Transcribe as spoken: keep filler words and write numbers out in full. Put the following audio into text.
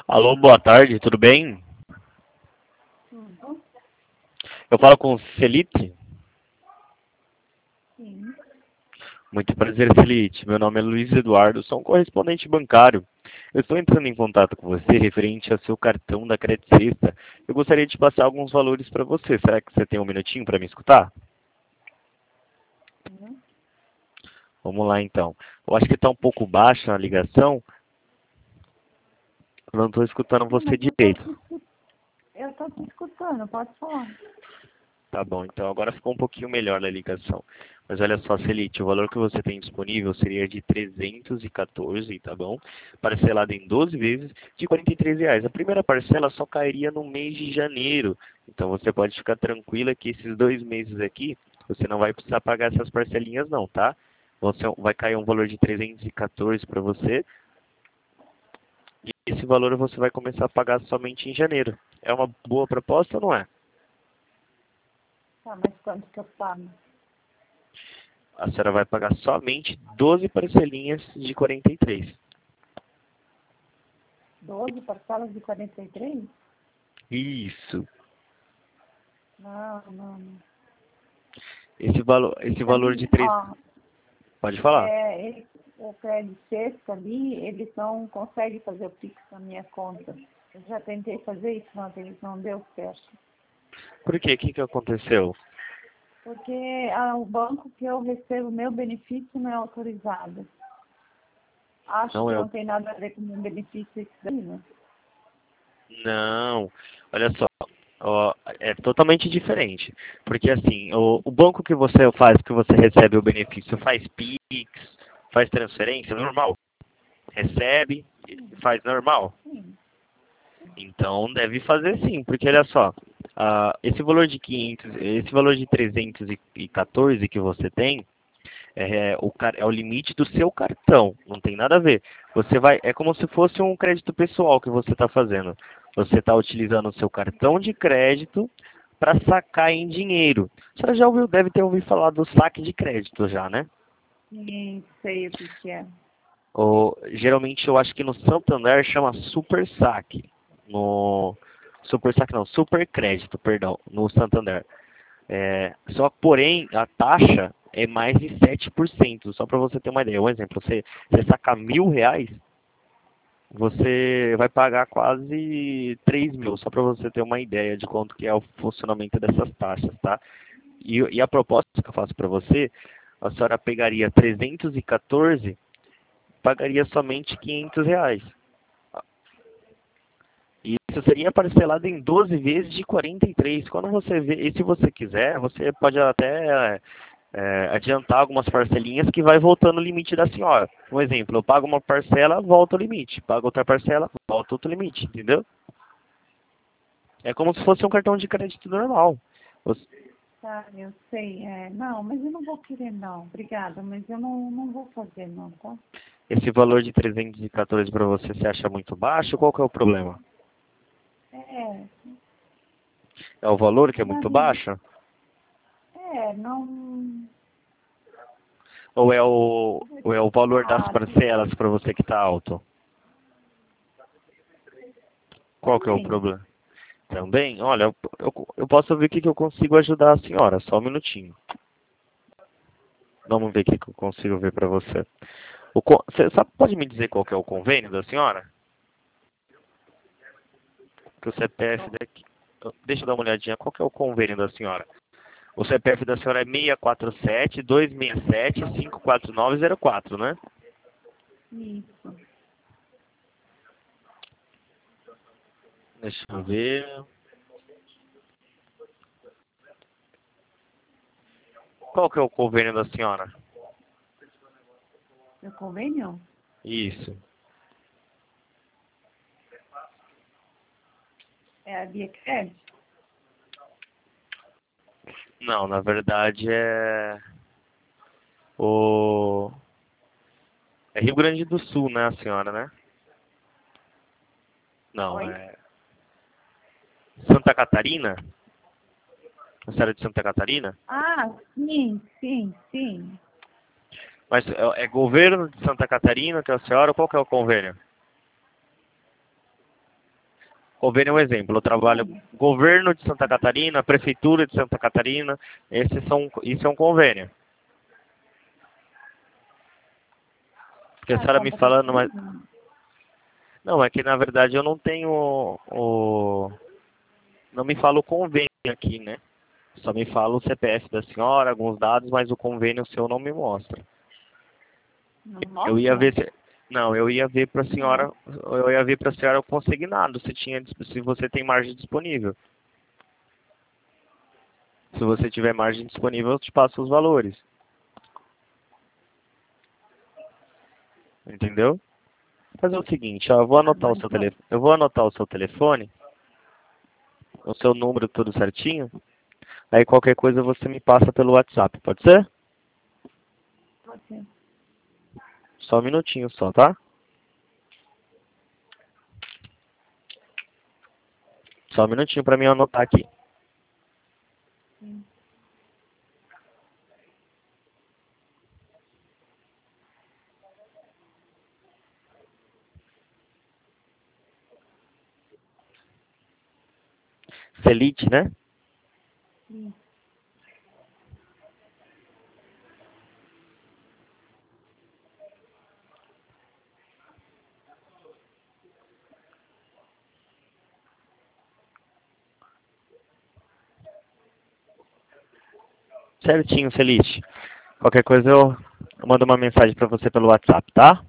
Alô, boa tarde, tudo bem? Tudo? Eu falo com o Celite. Sim. Muito prazer, Celite. Meu nome é Luiz Eduardo, sou um correspondente bancário. Eu estou entrando em contato com você referente ao seu cartão da Credit Sexta. Eu gostaria de passar alguns valores para você. Será que você tem um minutinho para me escutar? Sim. Vamos lá, então. Eu acho que está um pouco baixa a ligação. Eu não estou escutando Não, você mas eu tô te direito. escutando. Eu tô te escutando, pode falar. Tá bom, então agora ficou um pouquinho melhor a ligação. Mas olha só, Celite, o valor que você tem disponível seria de trezentos e quatorze, tá bom? Parcelado em doze vezes de quarenta e três reais. A primeira parcela só cairia no mês de janeiro. Então você pode ficar tranquila que esses dois meses aqui, você não vai precisar pagar essas parcelinhas não, tá? Você, vai cair um valor de trezentos e quatorze para você. E esse valor você vai começar a pagar somente em janeiro. É uma boa proposta ou não é? Tá, mas quanto que eu pago? A senhora vai pagar somente doze parcelinhas de quarenta e três. Doze parcelas de quarenta e três? Isso. Não, não, não. Esse valor, esse Pra valor mim, de três. ó, Pode falar. é, ele, o crédito sexto ali, eles não conseguem fazer o Pix na minha conta. Eu já tentei fazer isso, mas eles não deu certo. Por quê? O que, que aconteceu? Porque ah, o banco que eu recebo meu benefício não é autorizado. Acho Não que é não o. tem nada a ver com o meu benefício isso daí, né? Não. Olha só. Ó, é totalmente diferente. Porque assim, o, o banco que você faz, que você recebe o benefício, faz Pix, faz transferência normal. Recebe, faz normal. Sim. Então deve fazer sim, porque olha só, ah, esse valor de quinhentos, esse valor de trezentos e quatorze que você tem é o, car- é o limite do seu cartão, não tem nada a ver. Você vai, é como se fosse um crédito pessoal que você está fazendo. Você está utilizando o seu cartão de crédito para sacar em dinheiro. A senhora já ouviu, deve ter ouvido falar do saque de crédito já, né? Nem sei o que que é. Ou, geralmente eu acho que no Santander chama Super Saque. No Super Saque não, Super Crédito, perdão, no Santander. É, só porém a taxa é mais de sete por cento. Só para você ter uma ideia. Um exemplo, você, você sacar mil reais, você vai pagar quase três mil. Só para você ter uma ideia de quanto que é o funcionamento dessas taxas, tá? E, e a proposta que eu faço para você, a senhora pegaria trezentos e quatorze, pagaria somente quinhentos reais. E isso seria parcelado em doze vezes de quarenta e três. Quando você vê, e se você quiser, você pode até é, adiantar algumas parcelinhas que vai voltando o limite da senhora. Um exemplo, eu pago uma parcela, volta o limite. Pago outra parcela, volta outro limite, entendeu? É como se fosse um cartão de crédito normal. Você- Tá, eu sei. É, não, mas eu não vou querer não. Obrigada, mas eu não, não vou fazer não, tá? Esse valor de trezentos e quatorze para você, você acha muito baixo? Qual que é o problema? É, É o valor que é mas muito baixo? é, não. Ou é o, ou é o valor das Ah, parcelas para você que está alto? Qual que é o também. problema? Também? Olha, eu, eu, eu posso ver o que, que eu consigo ajudar a senhora, só um minutinho. Vamos ver o que, que eu consigo ver para você. O, con- você sabe, pode me dizer qual que é o convênio da senhora? Que o C P F daqui. Deixa eu dar uma olhadinha. Qual que é o convênio da senhora? O C P F da senhora é seis quatro sete, dois seis sete, cinco quatro nove zero quatro, né? Isso. Deixa eu ver. Qual que é o convênio da senhora? Meu convênio? Isso. É a Via Crédito? Não, na verdade é o é Rio Grande do Sul, né, a senhora, né? Não, Oi? é Santa Catarina? A senhora é de Santa Catarina? Ah, sim, sim, sim. Mas é, é governo de Santa Catarina que é a senhora? Qual que é o convênio? Convênio é um exemplo. Eu trabalho governo de Santa Catarina, prefeitura de Santa Catarina. Esses são, isso é um convênio. Porque a Ah, senhora me falando, mas contrato. não, é que na verdade eu não tenho o, não me fala o convênio aqui, né? Só me fala o C P F da senhora, alguns dados, mas o convênio seu não me mostra. Não Eu ia mostra? ver se, não, eu ia ver para a senhora, eu ia ver para a senhora o consignado, se tinha, se você tem margem disponível. Se você tiver margem disponível, eu te passo os valores. Entendeu? Fazer o seguinte, ó, eu vou Ah, anotar o mas seu não. telefone, eu vou anotar o seu telefone, o seu número tudo certinho. Aí qualquer coisa você me passa pelo WhatsApp, pode ser? Pode ser. Só um minutinho só, tá? Só um minutinho para mim anotar aqui. Sim. Celite, né? Sim. Certinho, Celite. Qualquer coisa eu eu mando uma mensagem para você pelo WhatsApp, tá?